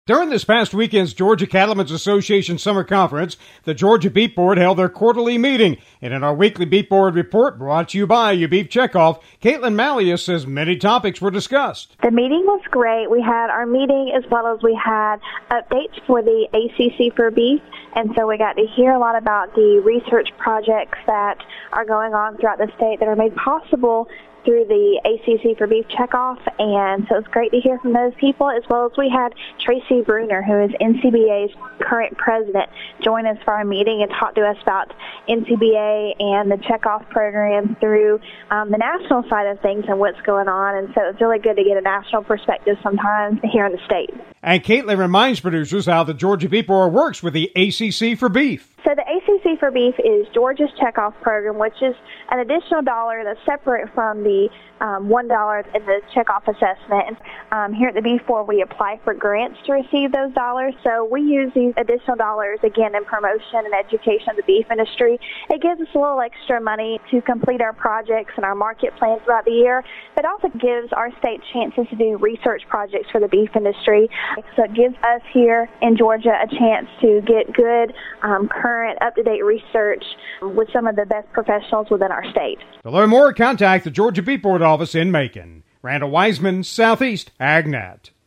During this past weekend's Georgia Cattlemen's Association Summer Conference, the Georgia Beef Board held their quarterly meeting. And in our weekly Beef Board report brought to you by your Beef Checkoff, Caitlin Malleus says many topics were discussed. The meeting was great. We had our meeting as well as we had updates for the ACC for beef. And so we got to hear a lot about the research projects that are going on throughout the state that are made possible through the ACC for Beef Checkoff, and so it's great to hear from those people, as well as we had Tracy Bruner, who is NCBA's current president, join us for our meeting and talk to us about NCBA and the checkoff program through the national side of things and what's going on, and so it's really good to get a national perspective sometimes here in the state. And Caitlin reminds producers how the Georgia Beef Board works with the ACC for Beef. So the ACC for Beef is Georgia's checkoff program, which is an additional dollar that's separate from the $1 in the checkoff assessment. Here at the Beef Board, we apply for grants to receive those dollars. So we use these additional dollars, again, in promotion and education of the beef industry. It gives us a little extra money to complete our projects and our market plans throughout the year. It also gives our state chances to do research projects for the beef industry. So it gives us here in Georgia a chance to get good, current, up-to-date research with some of the best professionals within our state. To learn more, contact the Georgia Beef Board office in Macon. Randall Wiseman, Southeast AgNet.